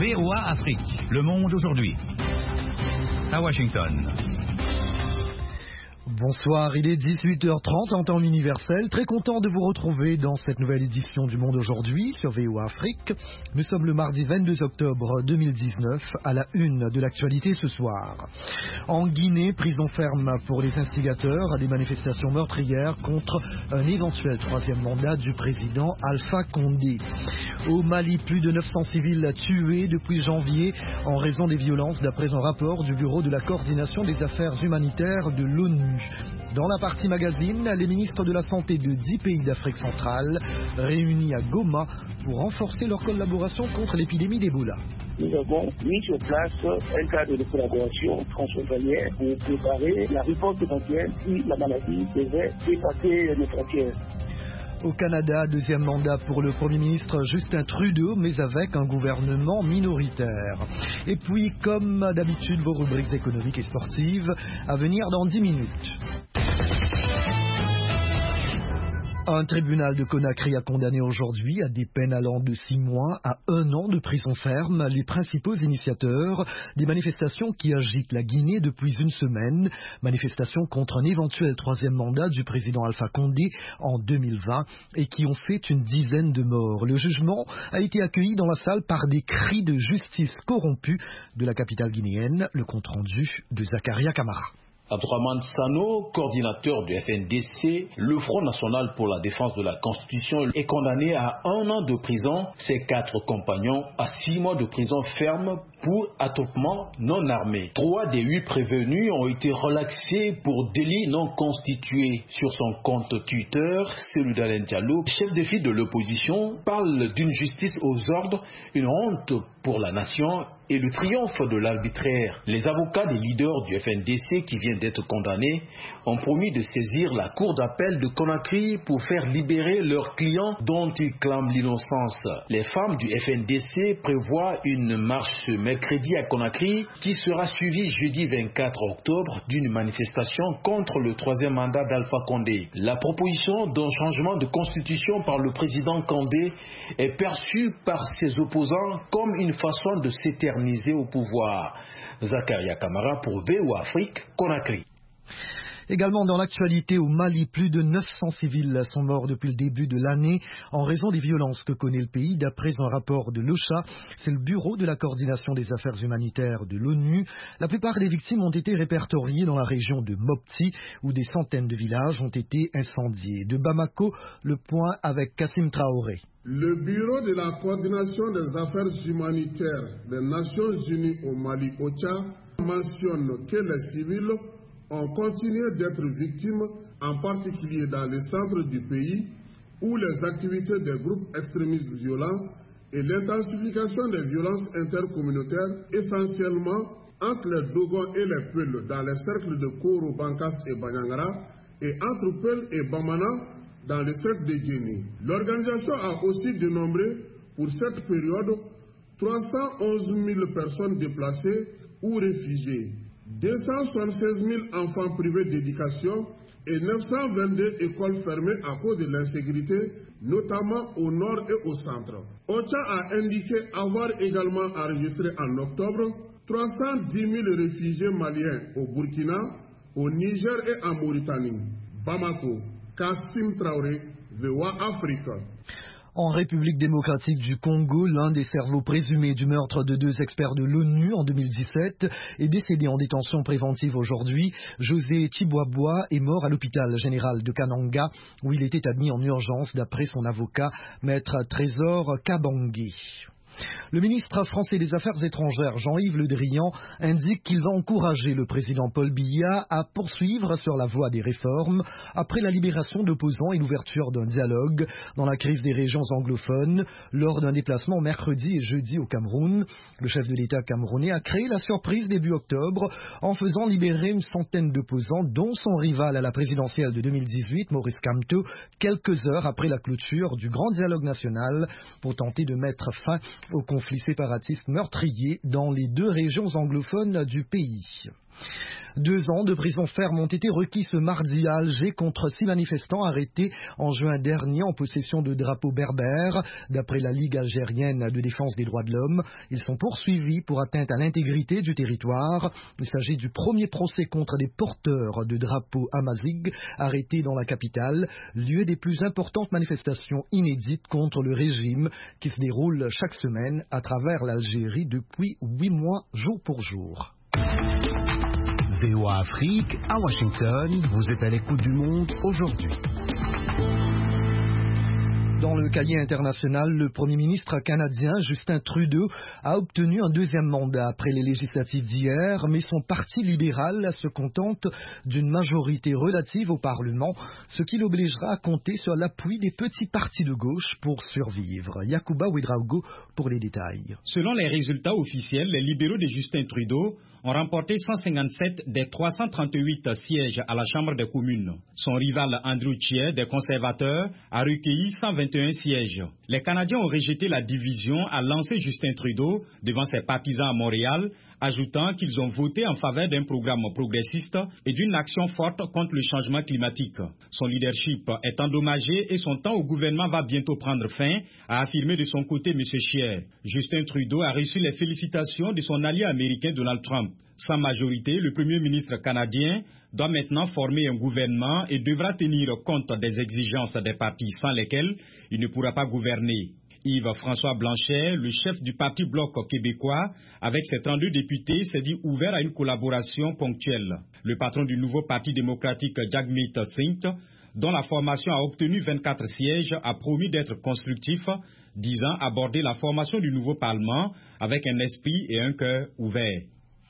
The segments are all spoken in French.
VOA Afrique, le monde aujourd'hui. À Washington. Bonsoir, il est 18h30 en temps universel. Très content de vous retrouver dans cette nouvelle édition du Monde aujourd'hui sur VOA Afrique. Nous sommes le mardi 22 octobre 2019 à la une de l'actualité ce soir. En Guinée, prison ferme pour les instigateurs à des manifestations meurtrières contre un éventuel troisième mandat du président Alpha Condé. Au Mali, plus de 900 civils tués depuis janvier en raison des violences d'après un rapport du Bureau de la coordination des affaires humanitaires de l'ONU. Dans la partie magazine, les ministres de la Santé de 10 pays d'Afrique centrale réunis à Goma pour renforcer leur collaboration contre l'épidémie d'Ebola. Nous avons mis sur place un cadre de collaboration transfrontalière pour préparer la réponse éventuelle si la maladie devait dépasser nos frontières. Au Canada, deuxième mandat pour le Premier ministre Justin Trudeau, mais avec un gouvernement minoritaire. Et puis, comme d'habitude, vos rubriques économiques et sportives à venir dans 10 minutes. Un tribunal de Conakry a condamné aujourd'hui à des peines allant de 6 mois à 1 an de prison ferme les principaux initiateurs des manifestations qui agitent la Guinée depuis une semaine. Manifestations contre un éventuel troisième mandat du président Alpha Condé en 2020 et qui ont fait une dizaine de morts. Le jugement a été accueilli dans la salle par des cris de justice corrompue de la capitale guinéenne. Le compte-rendu de Zakaria Kamara. Abdourahmane Sano, coordinateur du FNDC, le Front National pour la Défense de la Constitution, est condamné à 1 an de prison. Ses 4 compagnons à 6 mois de prison ferme pour attroupement non armé. 3 des 8 prévenus ont été relaxés pour délit non constitué. Sur son compte Twitter, Cellou Dalein Diallo, chef de file de l'opposition, parle d'une justice aux ordres, une honte pour la nation et le triomphe de l'arbitraire. Les avocats des leaders du FNDC qui viennent d'être condamnés ont promis de saisir la cour d'appel de Conakry pour faire libérer leurs clients dont ils clament l'innocence. Les femmes du FNDC prévoient une marche ce mercredi à Conakry qui sera suivie jeudi 24 octobre d'une manifestation contre le troisième mandat d'Alpha Condé. La proposition d'un changement de constitution par le président Condé est perçue par ses opposants comme une façon de s'éterniser au pouvoir. Zakaria Kamara pour VOA Afrique, Conakry. Également dans l'actualité, au Mali, plus de 900 civils sont morts depuis le début de l'année en raison des violences que connaît le pays. D'après un rapport de l'OCHA, c'est le Bureau de la coordination des affaires humanitaires de l'ONU. La plupart des victimes ont été répertoriées dans la région de Mopti, où des centaines de villages ont été incendiés. De Bamako, le point avec Kassim Traoré. Le Bureau de la coordination des affaires humanitaires des Nations Unies au Mali, OCHA, mentionne que les civils ont continué d'être victimes, en particulier dans les centres du pays, où les activités des groupes extrémistes violents et l'intensification des violences intercommunautaires, essentiellement entre les Dogons et les Peuls dans les cercles de Koro, Bankas et Banyangara, et entre Peuls et Bamana dans les cercles de Djéni. L'organisation a aussi dénombré pour cette période 311 000 personnes déplacées ou réfugiées, 276 000 enfants privés d'éducation et 922 écoles fermées à cause de l'insécurité, notamment au nord et au centre. OCHA a indiqué avoir également enregistré en octobre 310 000 réfugiés maliens au Burkina, au Niger et en Mauritanie. Bamako, Kassim Traoré, VOA Afrique. En République démocratique du Congo, l'un des cerveaux présumés du meurtre de 2 experts de l'ONU en 2017 est décédé en détention préventive aujourd'hui. José Chiboaboa est mort à l'hôpital général de Kananga où il était admis en urgence d'après son avocat, maître Trésor Kabangé. Le ministre français des Affaires étrangères, Jean-Yves Le Drian, indique qu'il va encourager le président Paul Biya à poursuivre sur la voie des réformes après la libération d'opposants et l'ouverture d'un dialogue dans la crise des régions anglophones lors d'un déplacement mercredi et jeudi au Cameroun. Le chef de l'État camerounais a créé la surprise début octobre en faisant libérer une centaine d'opposants, dont son rival à la présidentielle de 2018, Maurice Kamto, quelques heures après la clôture du grand dialogue national pour tenter de mettre fin au conflit séparatiste meurtrier dans les 2 régions anglophones du pays. 2 ans de prison ferme ont été requis ce mardi à Alger contre 6 manifestants arrêtés en juin dernier en possession de drapeaux berbères. D'après la Ligue algérienne de défense des droits de l'homme, ils sont poursuivis pour atteinte à l'intégrité du territoire. Il s'agit du premier procès contre des porteurs de drapeaux amazigh arrêtés dans la capitale, lieu des plus importantes manifestations inédites contre le régime qui se déroulent chaque semaine à travers l'Algérie depuis 8 mois jour pour jour. VOA Afrique, à Washington, vous êtes à l'écoute du monde aujourd'hui. Dans le cahier international, le Premier ministre canadien Justin Trudeau a obtenu un 2e mandat après les législatives d'hier, mais son parti libéral se contente d'une majorité relative au Parlement, ce qui l'obligera à compter sur l'appui des petits partis de gauche pour survivre. Yacouba Ouedraogo pour les détails. Selon les résultats officiels, les libéraux de Justin Trudeau ont remporté 157 des 338 sièges à la Chambre des communes. Son rival Andrew Scheer des conservateurs a recueilli 121 sièges. Les Canadiens ont rejeté la division à lancer Justin Trudeau devant ses partisans à Montréal, ajoutant qu'ils ont voté en faveur d'un programme progressiste et d'une action forte contre le changement climatique. Son leadership est endommagé et son temps au gouvernement va bientôt prendre fin, a affirmé de son côté M. Scheer. Justin Trudeau a reçu les félicitations de son allié américain Donald Trump. Sans majorité, le Premier ministre canadien doit maintenant former un gouvernement et devra tenir compte des exigences des partis sans lesquels il ne pourra pas gouverner. Yves-François Blanchet, le chef du Parti Bloc québécois, avec ses 32 députés, s'est dit ouvert à une collaboration ponctuelle. Le patron du nouveau Parti démocratique, Jagmeet Singh, dont la formation a obtenu 24 sièges, a promis d'être constructif, disant aborder la formation du nouveau Parlement avec un esprit et un cœur ouverts.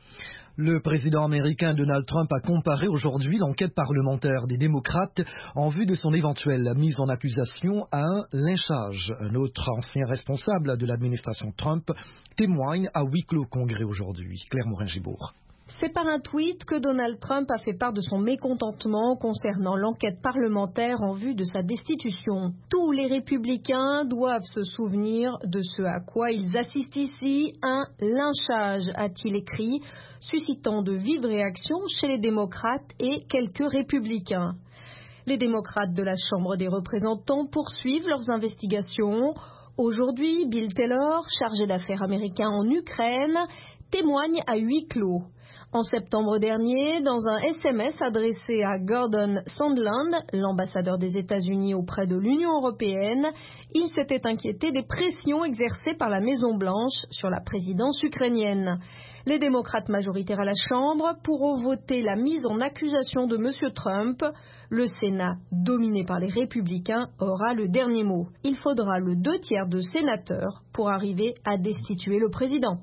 Le président américain Donald Trump a comparé aujourd'hui l'enquête parlementaire des démocrates en vue de son éventuelle mise en accusation à un lynchage. Un autre ancien responsable de l'administration Trump témoigne à huis clos Congrès aujourd'hui. Claire Morin-Gibourg. C'est par un tweet que Donald Trump a fait part de son mécontentement concernant l'enquête parlementaire en vue de sa destitution. Tous les républicains doivent se souvenir de ce à quoi ils assistent ici, un lynchage, a-t-il écrit, suscitant de vives réactions chez les démocrates et quelques républicains. Les démocrates de la Chambre des représentants poursuivent leurs investigations. Aujourd'hui, Bill Taylor, chargé d'affaires américain en Ukraine, témoigne à huis clos. En septembre dernier, dans un SMS adressé à Gordon Sondland, l'ambassadeur des États-Unis auprès de l'Union européenne, il s'était inquiété des pressions exercées par la Maison-Blanche sur la présidence ukrainienne. Les démocrates majoritaires à la Chambre pourront voter la mise en accusation de M. Trump. Le Sénat, dominé par les républicains, aura le dernier mot. Il faudra le 2/3 de sénateurs pour arriver à destituer le président.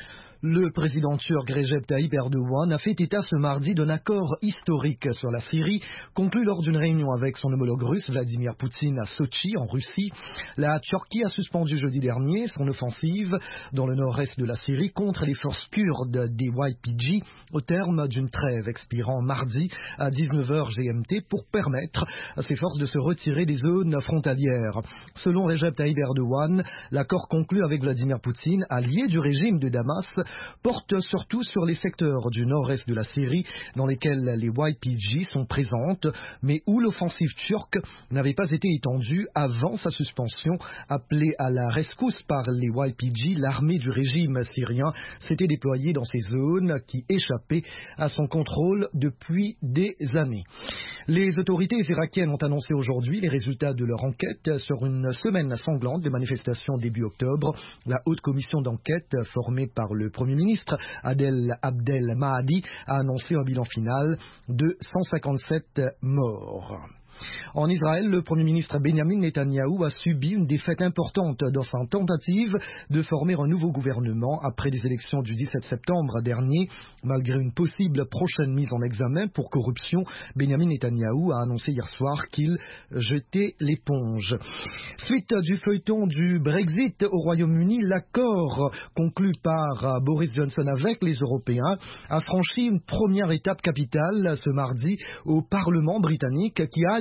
Le président turc Recep Tayyip Erdogan a fait état ce mardi d'un accord historique sur la Syrie, conclu lors d'une réunion avec son homologue russe Vladimir Poutine à Sochi, en Russie. La Turquie a suspendu jeudi dernier son offensive dans le nord-est de la Syrie contre les forces kurdes des YPG au terme d'une trêve expirant mardi à 19h GMT pour permettre à ces forces de se retirer des zones frontalières. Selon Recep Tayyip Erdogan, l'accord conclu avec Vladimir Poutine, allié du régime de Damas, porte surtout sur les secteurs du nord-est de la Syrie dans lesquels les YPG sont présentes, mais où l'offensive turque n'avait pas été étendue avant sa suspension. Appelée à la rescousse par les YPG, l'armée du régime syrien s'était déployée dans ces zones qui échappaient à son contrôle depuis des années. Les autorités irakiennes ont annoncé aujourd'hui les résultats de leur enquête sur une semaine sanglante de manifestations début octobre. La haute commission d'enquête formée par le Premier ministre Adel Abdel Mahdi a annoncé un bilan final de 157 morts. En Israël, le Premier ministre Benjamin Netanyahou a subi une défaite importante dans sa tentative de former un nouveau gouvernement après les élections du 17 septembre dernier. Malgré une possible prochaine mise en examen pour corruption, Benjamin Netanyahou a annoncé hier soir qu'il jetait l'éponge. Suite du feuilleton du Brexit au Royaume-Uni, l'accord conclu par Boris Johnson avec les Européens a franchi une première étape capitale ce mardi au Parlement britannique qui a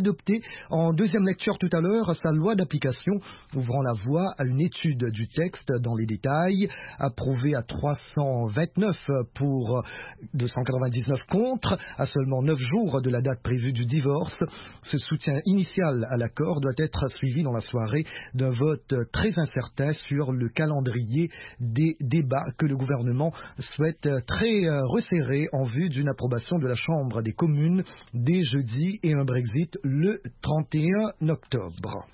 adopté en deuxième lecture tout à l'heure sa loi d'application, ouvrant la voie à une étude du texte dans les détails, approuvé à 329 pour 299 contre, à seulement 9 jours de la date prévue du divorce. Ce soutien initial à l'accord doit être suivi dans la soirée d'un vote très incertain sur le calendrier des débats que le gouvernement souhaite très resserré en vue d'une approbation de la Chambre des communes dès jeudi et un Brexit le 31 octobre.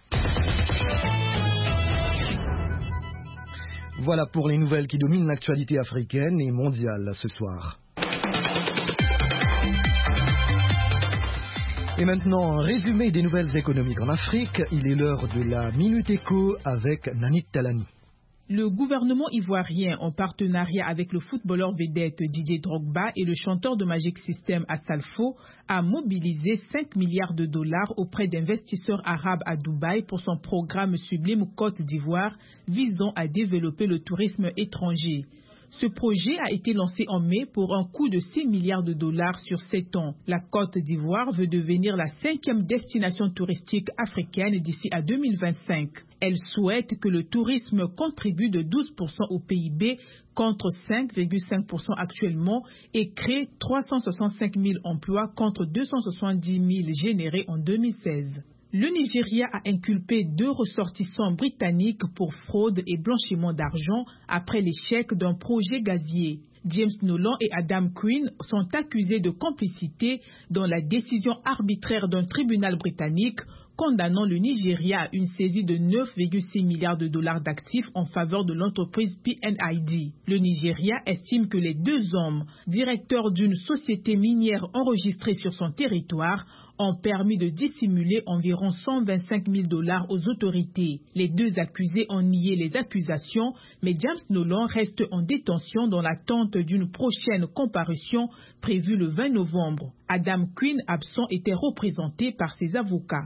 Voilà pour les nouvelles qui dominent l'actualité africaine et mondiale ce soir. Et maintenant, un résumé des nouvelles économiques en Afrique. Il est l'heure de la Minute Éco avec Nanit Talani. Le gouvernement ivoirien, en partenariat avec le footballeur vedette Didier Drogba et le chanteur de Magic System Assalfo, a mobilisé 5 milliards de dollars auprès d'investisseurs arabes à Dubaï pour son programme Sublime Côte d'Ivoire visant à développer le tourisme étranger. Ce projet a été lancé en mai pour un coût de 6 milliards de dollars sur 7 ans. La Côte d'Ivoire veut devenir la 5e destination touristique africaine d'ici à 2025. Elle souhaite que le tourisme contribue de 12% au PIB contre 5,5% actuellement et crée 365 000 emplois contre 270 000 générés en 2016. Le Nigeria a inculpé 2 ressortissants britanniques pour fraude et blanchiment d'argent après l'échec d'un projet gazier. James Nolan et Adam Quinn sont accusés de complicité dans la décision arbitraire d'un tribunal britannique condamnant le Nigeria à une saisie de 9,6 milliards de dollars d'actifs en faveur de l'entreprise PNID. Le Nigeria estime que les 2 hommes, directeurs d'une société minière enregistrée sur son territoire, ont permis de dissimuler environ 125 000 dollars aux autorités. Les 2 accusés ont nié les accusations, mais James Nolan reste en détention dans l'attente d'une prochaine comparution prévue le 20 novembre. Adam Quinn, absent, était représenté par ses avocats.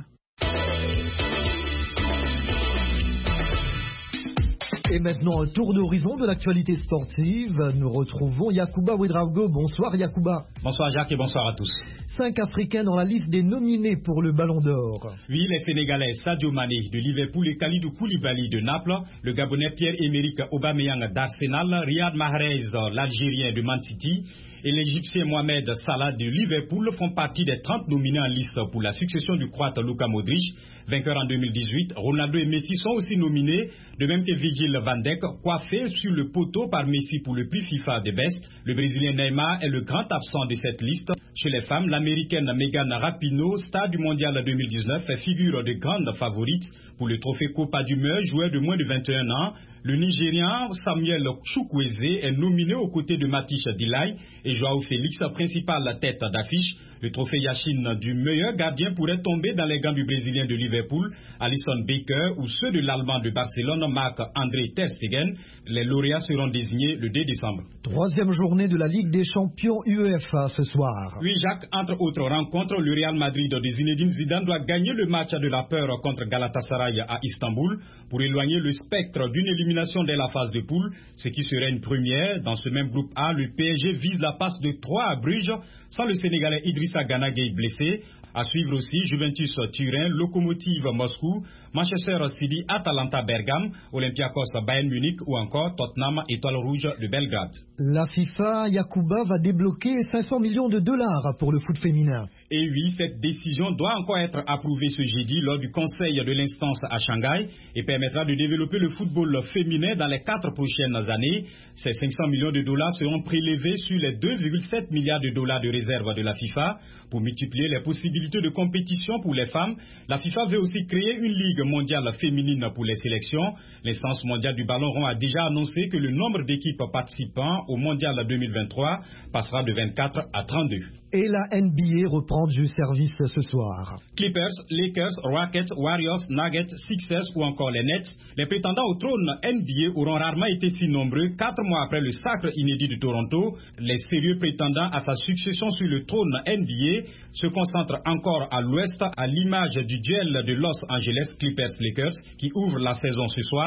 Et maintenant, un tour d'horizon de l'actualité sportive. Nous retrouvons Yacouba Ouedraogo. Bonsoir Yacouba. Bonsoir Jacques et bonsoir à tous. 5 Africains dans la liste des nominés pour le Ballon d'Or. Oui, les Sénégalais Sadio Mané de Liverpool et Kalidou Koulibaly de Naples, le Gabonais Pierre-Emerick Aubameyang d'Arsenal, Riyad Mahrez, l'Algérien de Man City, et l'Égyptien Mohamed Salah de Liverpool font partie des 30 nominés en liste pour la succession du Croate Luka Modric, vainqueur en 2018. Ronaldo et Messi sont aussi nominés, de même que Virgil van Dijk, coiffé sur le poteau par Messi pour le prix FIFA des Best. Le Brésilien Neymar est le grand absent de cette liste. Chez les femmes, l'Américaine Megan Rapinoe, star du Mondial 2019, est figure de grande favorite pour le trophée Copa du meilleur joueur de moins de 21 ans. Le Nigérian Samuel Chukwueze est nominé aux côtés de Matiche Dilay et Joao Félix, principale tête d'affiche. Le trophée Yachine du meilleur gardien pourrait tomber dans les gants du Brésilien de Liverpool, Alisson Becker, ou ceux de l'Allemand de Barcelone, Marc-André Ter Stegen. Les lauréats seront désignés le 2 décembre. 3e journée de la Ligue des champions UEFA ce soir. Oui, Jacques, entre autres rencontres, le Real Madrid de Zinedine Zidane doit gagner le match de la peur contre Galatasaray à Istanbul pour éloigner le spectre d'une élimination dès la phase de poule, ce qui serait une première. Dans ce même groupe A, le PSG vise la passe de 3 à Bruges, sans le Sénégalais Idrissa Gana Gueye blessé. À suivre aussi Juventus Turin, Lokomotiv Moscou, Manchester City, Atalanta Bergame, Olympiakos Bayern Munich ou encore Tottenham Étoile Rouge de Belgrade. La FIFA, Yacouba, va débloquer 500 millions de dollars pour le foot féminin. Et oui, cette décision doit encore être approuvée ce jeudi lors du conseil de l'instance à Shanghai et permettra de développer le football féminin dans les 4 prochaines années. Ces 500 millions de dollars seront prélevés sur les 2,7 milliards de dollars de réserve de la FIFA pour multiplier les possibilités de compétition pour les femmes. La FIFA veut aussi créer une ligue mondiale féminine pour les sélections. L'instance mondiale du ballon rond a déjà annoncé que le nombre d'équipes participant au mondial 2023 passera de 24 à 32. Et la NBA reprend du service ce soir. Clippers, Lakers, Rockets, Warriors, Nuggets, Sixers ou encore les Nets, les prétendants au trône NBA auront rarement été si nombreux 4 mois après le sacre inédit de Toronto. Les sérieux prétendants à sa succession sur le trône NBA se concentrent encore à l'ouest à l'image du duel de Los Angeles Clippers-Lakers qui ouvre la saison ce soir.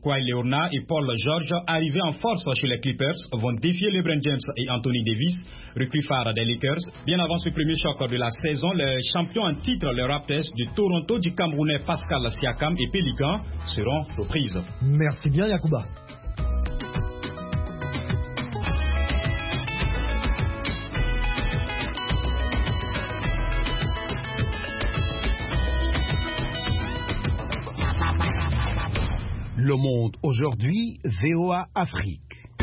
Kawhi Leonard et Paul George, arrivés en force chez les Clippers, vont défier LeBron James et Anthony Davis, recrues phares des Lakers. Bien avant ce premier choc de la saison, les champions en titre, les Raptors du Toronto, du Camerounais Pascal Siakam et Pélican seront aux prises. Merci bien, Yacouba. Le Monde aujourd'hui, VOA Afrique.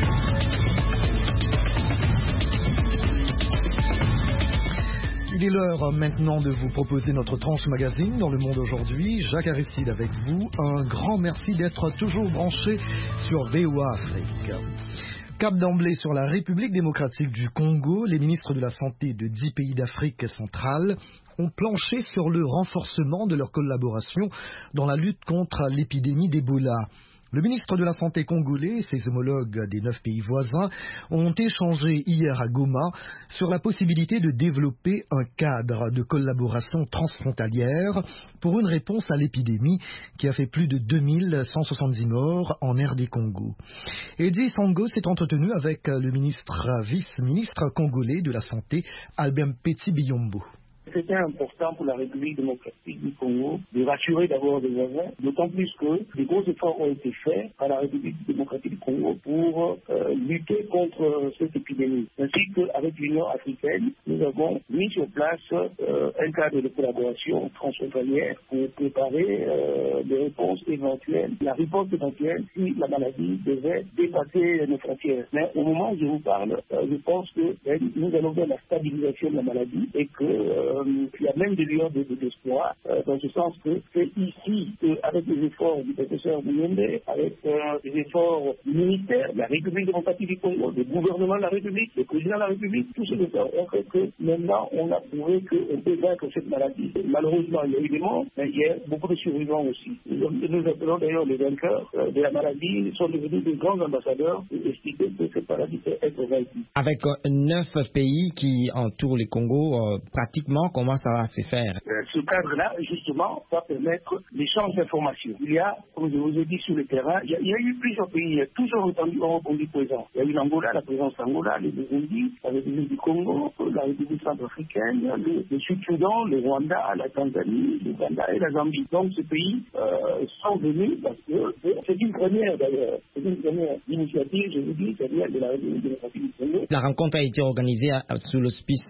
Il est l'heure maintenant de vous proposer notre tranche magazine dans Le Monde aujourd'hui. Jacques Aristide avec vous. Un grand merci d'être toujours branché sur VOA Afrique. Cap d'emblée sur la République démocratique du Congo, les ministres de la Santé de 10 pays d'Afrique centrale ont planché sur le renforcement de leur collaboration dans la lutte contre l'épidémie d'Ebola. Le ministre de la Santé congolais et ses homologues des 9 pays voisins ont échangé hier à Goma sur la possibilité de développer un cadre de collaboration transfrontalière pour une réponse à l'épidémie qui a fait plus de 2170 morts en RD Congo. Eddy Sango s'est entretenu avec le vice-ministre congolais de la Santé, Albert Petit Biyombo. C'était important pour la République démocratique du Congo de rassurer d'abord les voisins, d'autant plus que des gros efforts ont été faits par la République démocratique du Congo pour lutter contre cette épidémie. Ainsi qu'avec l'Union africaine, nous avons mis sur place un cadre de collaboration transfrontalière pour préparer des réponses éventuelles, la réponse éventuelle si la maladie devait dépasser nos frontières. Mais au moment où je vous parle, je pense que nous allons vers la stabilisation de la maladie et que il y a même des lueurs d'espoir, dans ce sens que c'est ici qu'avec les efforts du professeur Mouyembe, avec les efforts du ministère de la République démocratique du Congo, du gouvernement de la République, le président de la République, tous ces efforts ont fait que maintenant on a prouvé qu'on peut vaincre cette maladie. Malheureusement, il y a eu des morts, mais il y a beaucoup de survivants aussi. Nous appelons d'ailleurs les vainqueurs de la maladie, sont devenus des grands ambassadeurs pour expliquer que cette maladie peut être vaincue. Avec 9 pays qui entourent le Congo, pratiquement, comment ça va se faire? Ce cadre-là, justement, va permettre l'échange d'informations. Il y a, comme je vous ai dit, sur le terrain, il y a eu plusieurs pays, toujours entendu présents. Il y a eu l'Angola, la présence d'Angola, le Burundi, la République du Congo, la République centrafricaine, le Sud-Soudan, le Rwanda, la Tanzanie, l'Ouganda et la Zambie. Donc, ces pays sont venus parce que c'est une première, d'ailleurs. C'est une première initiative, je vous dis, c'est-à-dire de la République démocratique du Congo. La rencontre a été organisée sous l'auspice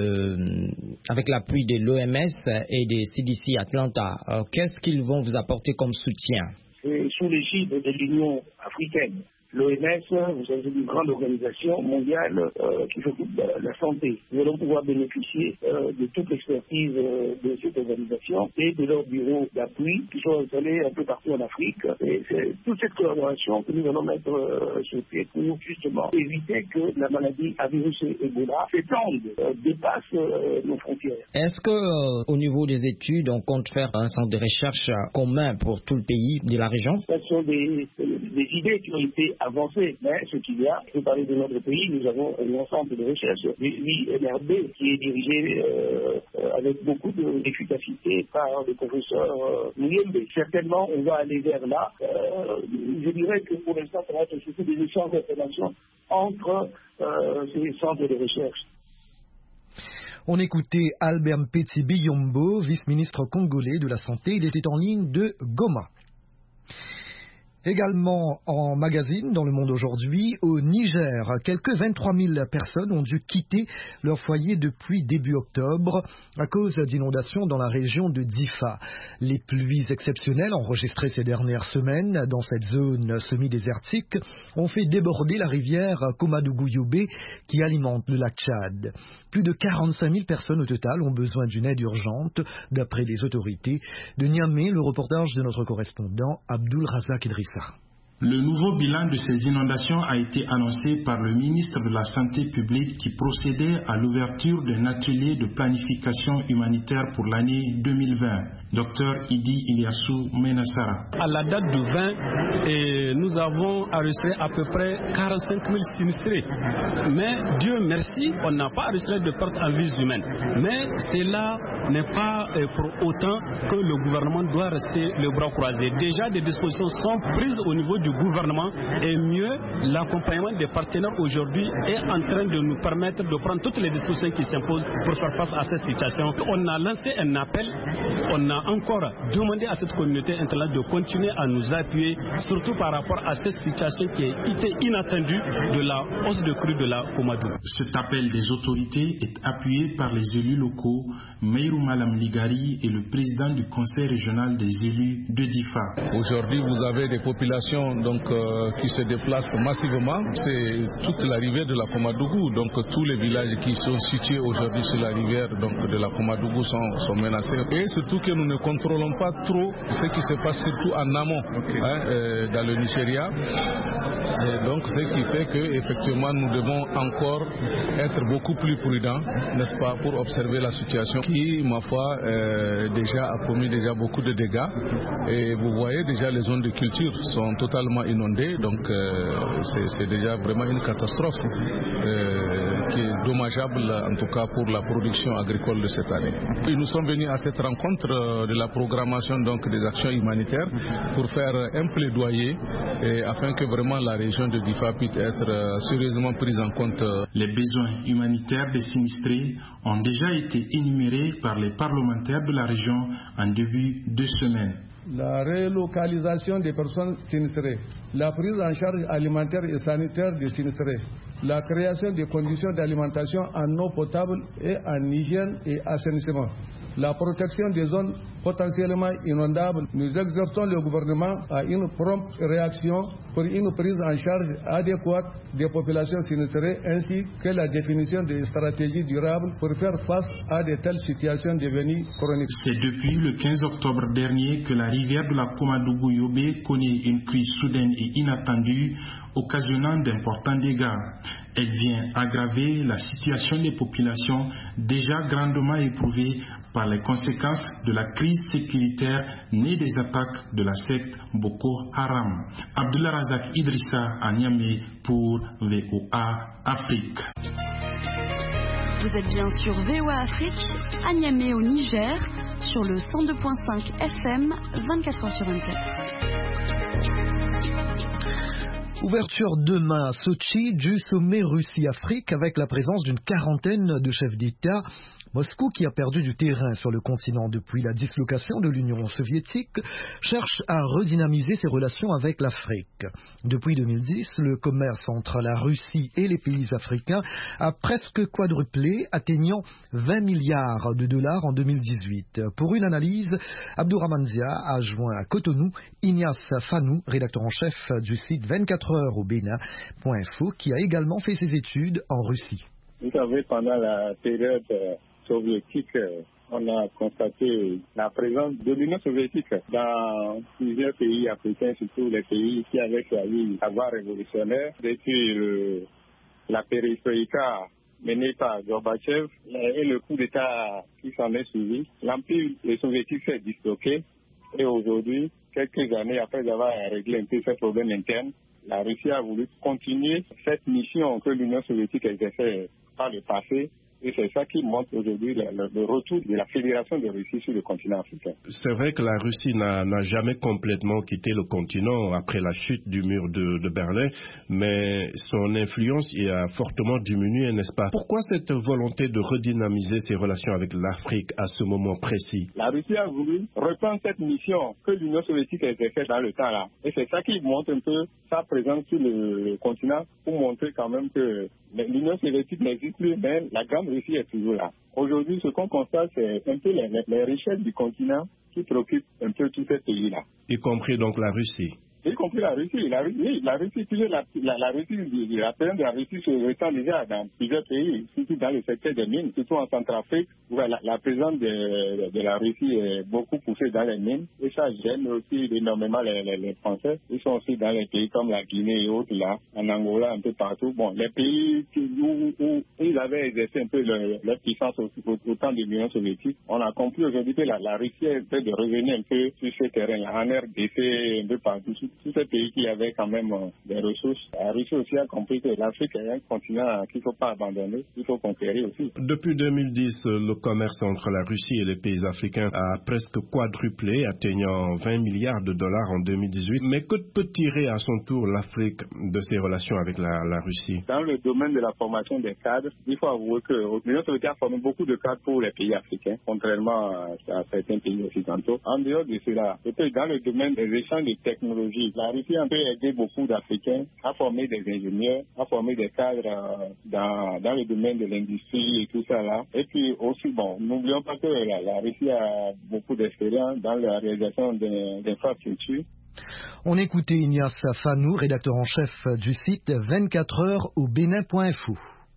avec l'appui de l'OMS et des CDC Atlanta. Qu'est-ce qu'ils vont vous apporter comme soutien? C'est sous l'égide de l'Union africaine. L'OMS, vous savez, c'est une grande organisation mondiale qui s'occupe de la santé. Nous allons pouvoir bénéficier de toute l'expertise de cette organisation et de leurs bureaux d'appui qui sont installés un peu partout en Afrique. Et c'est toute cette collaboration que nous allons mettre sur pied pour justement éviter que la maladie à virus Ebola s'étende, dépasse nos frontières. Est-ce que au niveau des études, on compte faire un centre de recherche commun pour tout le pays de la région? Ce sont des idées qui ont été avancé, mais ce qu'il y a, je peux parler de notre pays, nous avons un ensemble de recherche, l'INRB, qui est dirigé avec beaucoup d'efficacité par le professeur Mouyembe. Certainement, on va aller vers là. Je dirais que pour l'instant, ça va être surtout des échanges d'informations entre ces centres de recherche. On écoutait Albert Petit Biyombo, vice-ministre congolais de la Santé. Il était en ligne de Goma. Également en magazine dans Le Monde aujourd'hui, au Niger, quelques 23 000 personnes ont dû quitter leur foyer depuis début octobre à cause d'inondations dans la région de Difa. Les pluies exceptionnelles enregistrées ces dernières semaines dans cette zone semi-désertique ont fait déborder la rivière Komadougou-Yobe qui alimente le lac Tchad. Plus de 45 000 personnes au total ont besoin d'une aide urgente, d'après les autorités. De Niamey, le reportage de notre correspondant Abdul Razak Idrissa. Le nouveau bilan de ces inondations a été annoncé par le ministre de la Santé publique qui procédait à l'ouverture d'un atelier de planification humanitaire pour l'année 2020, Dr Idi Ilyassou Menassara. À la date du 20, nous avons enregistré à peu près 45 000 sinistrés. Mais Dieu merci, on n'a pas enregistré de pertes en vies humaines. Mais cela n'est pas pour autant que le gouvernement doit rester le bras croisé. Déjà, des dispositions sont prises au niveau du du gouvernement et mieux l'accompagnement des partenaires aujourd'hui est en train de nous permettre de prendre toutes les dispositions qui s'imposent pour faire face à cette situation. On a lancé un appel, on a encore demandé à cette communauté internationale de continuer à nous appuyer, surtout par rapport à cette situation qui était inattendue de la hausse de crue de la Komadou. Cet appel des autorités est appuyé par les élus locaux, Meirou Malam Ligari et le président du conseil régional des élus de Difa. Aujourd'hui, vous avez des populations qui se déplacent massivement. C'est toute la rivière de la Komadougou. Donc tous les villages qui sont situés aujourd'hui sur la rivière de la Komadougou sont menacés. Et surtout que nous ne contrôlons pas trop ce qui se passe surtout en amont, dans le Nigeria. Et donc ce qui fait qu'effectivement nous devons encore être beaucoup plus prudents, n'est-ce pas, pour observer la situation qui, ma foi, déjà a commis beaucoup de dégâts. Et vous voyez déjà les zones de culture sont totalement inondées, donc c'est déjà vraiment une catastrophe qui est dommageable en tout cas pour la production agricole de cette année. Et nous sommes venus à cette rencontre de la programmation des actions humanitaires pour faire un plaidoyer afin que vraiment la région de Difa puisse être sérieusement prise en compte. Les besoins humanitaires des sinistrés ont déjà été énumérés par les parlementaires de la région en début de semaine. La relocalisation des personnes sinistrées, la prise en charge alimentaire et sanitaire des sinistrés, la création des conditions d'alimentation en eau potable et en hygiène et assainissement, la protection des zones potentiellement inondables. Nous exhortons le gouvernement à une prompte réaction pour une prise en charge adéquate des populations sinistrées ainsi que la définition des stratégies durables pour faire face à de telles situations devenues chroniques. C'est depuis le 15 octobre dernier que la rivière de la Komadougou-Yobe connaît une crue soudaine et inattendue, occasionnant d'importants dégâts. Elle vient aggraver la situation des populations déjà grandement éprouvées par les conséquences de la crise sécuritaire née des attaques de la secte Boko Haram. Abdullah Razak Idrissa à Niamey pour VOA Afrique. Vous êtes bien sur VOA Afrique, à Niamey au Niger, sur le 102.5 FM, 24h sur 24. Ouverture demain à Sochi du sommet Russie-Afrique avec la présence d'une quarantaine de chefs d'État. Moscou, qui a perdu du terrain sur le continent depuis la dislocation de l'Union soviétique, cherche à redynamiser ses relations avec l'Afrique. Depuis 2010, le commerce entre la Russie et les pays africains a presque quadruplé, atteignant 20 milliards de dollars en 2018. Pour une analyse, Abdourahmane Zia a joint à Cotonou Ignace Fanou, rédacteur en chef du site 24 heures au Bénin.info, qui a également fait ses études en Russie. Vous savez, pendant la période soviétique, on a constaté la présence de l'Union soviétique dans plusieurs pays africains, surtout les pays qui avaient choisi la voie révolutionnaire. Depuis la perestroïka menée par Gorbatchev et le coup d'État qui s'en est suivi, l'Empire soviétique s'est disloqué et aujourd'hui, quelques années après avoir réglé un peu ces problèmes internes, la Russie a voulu continuer cette mission que l'Union soviétique exerçait par le passé. Et c'est ça qui montre aujourd'hui le retour de la Fédération de Russie sur le continent africain. C'est vrai que la Russie n'a jamais complètement quitté le continent après la chute du mur de Berlin, mais son influence y a fortement diminué, n'est-ce pas? Pourquoi cette volonté de redynamiser ses relations avec l'Afrique à ce moment précis? La Russie a voulu reprendre cette mission que l'Union soviétique exerçait dans le temps là. Et c'est ça qui montre un peu sa présence sur le continent pour montrer quand même que l'Union soviétique n'existe plus, mais la grande Russie est toujours là. Aujourd'hui, ce qu'on constate, c'est un peu les richesses du continent qui préoccupent un peu tous ces pays-là. Y compris donc la Russie. Y compris la Russie. La Russie, toujours la présence de la Russie se ressent déjà dans plusieurs pays, surtout dans le secteur des mines, surtout en Centrafrique, où la présence de la Russie est beaucoup poussée dans les mines. Et ça gêne aussi énormément les Français. Ils sont aussi dans les pays comme la Guinée et autres, là, en Angola, un peu partout. Bon, les pays où ils avaient exercé un peu leur puissance au temps de l'Union soviétique, on a compris aujourd'hui que la Russie est en train de revenir un peu sur ce terrain-là, en RDC, un peu partout, tous ces pays qui avaient quand même des ressources. La Russie aussi a compris que l'Afrique est un continent qu'il ne faut pas abandonner, il faut conquérir aussi. Depuis 2010, le commerce entre la Russie et les pays africains a presque quadruplé, atteignant 20 milliards de dollars en 2018. Mais que peut tirer à son tour l'Afrique de ses relations avec la Russie? Dans le domaine de la formation des cadres, il faut avouer que l'Union soviétique a formé beaucoup de cadres pour les pays africains, contrairement à certains pays occidentaux. En dehors de cela, peut-être dans le domaine des échanges de technologies, la Russie a aidé beaucoup d'Africains à former des ingénieurs, à former des cadres dans le domaine de l'industrie et tout ça là. Et puis aussi, n'oublions pas que la Russie a beaucoup d'expérience dans la réalisation d'infrastructures. On écoutait Ignace Fanou, rédacteur en chef du site 24h au Bénin.info.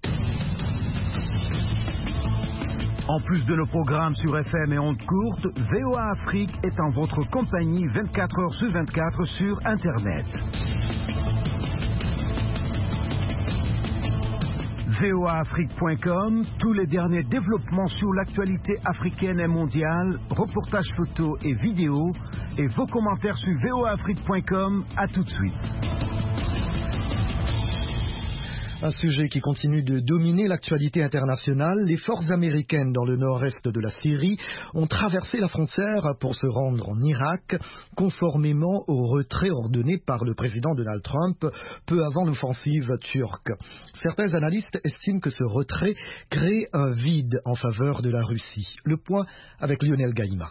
En plus de nos programmes sur FM et ondes courtes, VOA Afrique est en votre compagnie 24 heures sur 24 sur Internet. voaafrique.com, tous les derniers développements sur l'actualité africaine et mondiale, reportages photos et vidéos, et vos commentaires sur voaafrique.com. À tout de suite. Un sujet qui continue de dominer l'actualité internationale. Les forces américaines dans le nord-est de la Syrie ont traversé la frontière pour se rendre en Irak, conformément au retrait ordonné par le président Donald Trump peu avant l'offensive turque. Certains analystes estiment que ce retrait crée un vide en faveur de la Russie. Le point avec Lionel Gaïma.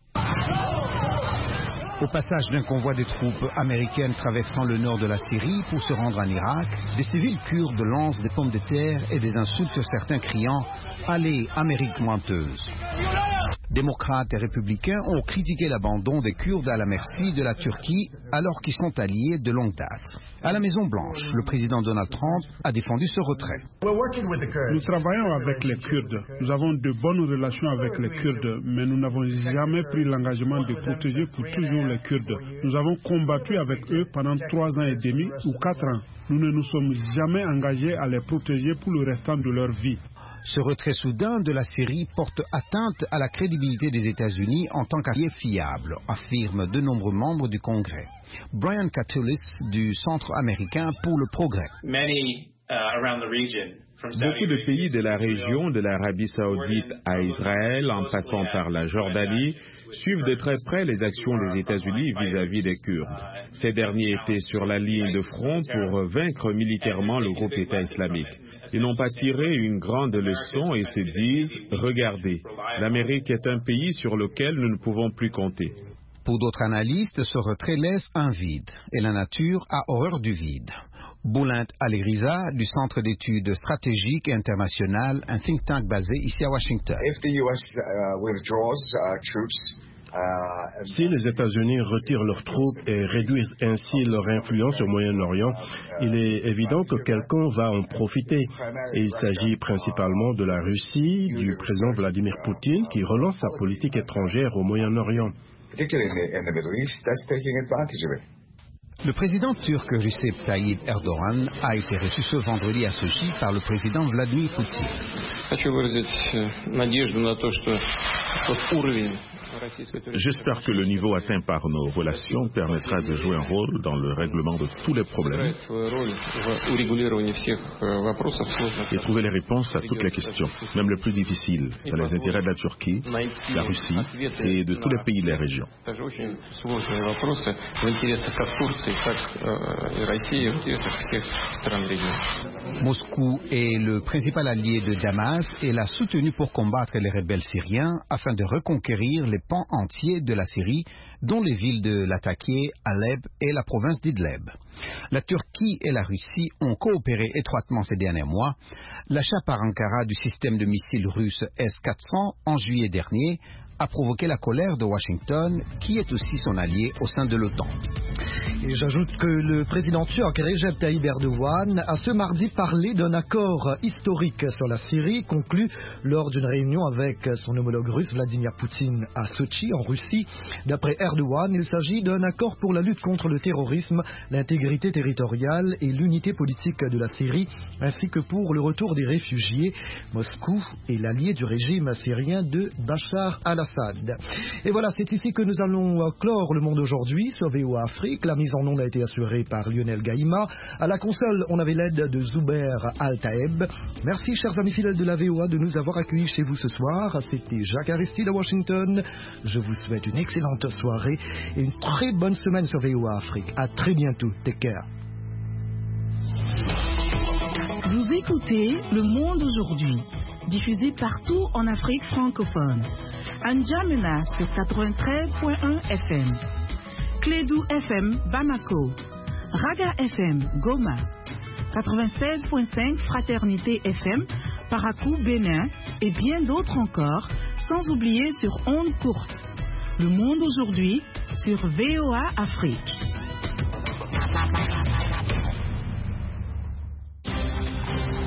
Au passage d'un convoi de troupes américaines traversant le nord de la Syrie pour se rendre en Irak, des civils kurdes lancent des pommes de terre et des insultes, certains criant « Allez, Amérique menteuse ». Démocrates et républicains ont critiqué l'abandon des Kurdes à la merci de la Turquie alors qu'ils sont alliés de longue date. À la Maison-Blanche, le président Donald Trump a défendu ce retrait. Nous travaillons avec les Kurdes. Nous avons de bonnes relations avec les Kurdes, mais nous n'avons jamais pris l'engagement de protéger pour toujours les Kurdes. Nous avons combattu avec eux pendant 3 ans et demi ou 4 ans. Nous ne nous sommes jamais engagés à les protéger pour le restant de leur vie. Ce retrait soudain de la Syrie porte atteinte à la crédibilité des États-Unis en tant qu'allié fiable, affirment de nombreux membres du Congrès. Brian Katulis du Centre américain pour le progrès. Beaucoup de pays de la région, de l'Arabie saoudite à Israël, en passant par la Jordanie, suivent de très près les actions des États-Unis vis-à-vis des Kurdes. Ces derniers étaient sur la ligne de front pour vaincre militairement le groupe État islamique. Ils n'ont pas tiré une grande leçon et se disent « Regardez, l'Amérique est un pays sur lequel nous ne pouvons plus compter ». Pour d'autres analystes, ce retrait laisse un vide, et la nature a horreur du vide. Boulent Aliriza, du Centre d'études stratégiques et internationales, un think tank basé ici à Washington. Si les États-Unis retirent leurs troupes et réduisent ainsi leur influence au Moyen-Orient, il est évident que quelqu'un va en profiter. Et il s'agit principalement de la Russie, du président Vladimir Poutine, qui relance sa politique étrangère au Moyen-Orient. Le président turc Recep Tayyip Erdogan a été reçu ce vendredi à Sochi par le président Vladimir Poutine. J'espère que le niveau atteint par nos relations permettra de jouer un rôle dans le règlement de tous les problèmes et trouver les réponses à toutes les questions, même les plus difficiles, dans les intérêts de la Turquie, de la Russie et de tous les pays de la région. Moscou est le principal allié de Damas et l'a soutenu pour combattre les rebelles syriens afin de reconquérir les pans entiers de la Syrie, dont les villes de Latakia, Alep et la province d'Idleb. La Turquie et la Russie ont coopéré étroitement ces derniers mois. L'achat par Ankara du système de missiles russe S-400 en juillet dernier a provoqué la colère de Washington, qui est aussi son allié au sein de l'OTAN. Et j'ajoute que le président turc Recep Tayyip Erdogan a ce mardi parlé d'un accord historique sur la Syrie conclu lors d'une réunion avec son homologue russe Vladimir Poutine à Sochi, en Russie. D'après Erdogan, il s'agit d'un accord pour la lutte contre le terrorisme, l'intégrité territoriale et l'unité politique de la Syrie, ainsi que pour le retour des réfugiés. Moscou est l'allié du régime syrien de Bachar al-Assad. Et voilà, c'est ici que nous allons clore le monde aujourd'hui sur VOA Afrique. La mise en ondes a été assurée par Lionel Gaïma. À la console, on avait l'aide de Zuber Al-Taeb. Merci, chers amis fidèles de la VOA, de nous avoir accueillis chez vous ce soir. C'était Jacques Aristide à Washington. Je vous souhaite une excellente soirée et une très bonne semaine sur VOA Afrique. À très bientôt. Take care. Vous écoutez Le Monde aujourd'hui, diffusé partout en Afrique francophone. À N'Djamena sur 93.1 FM, Clédou FM Bamako, Raga FM Goma, 96.5 Fraternité FM Parakou Bénin et bien d'autres encore, sans oublier sur ondes courtes. Le Monde aujourd'hui sur VOA Afrique.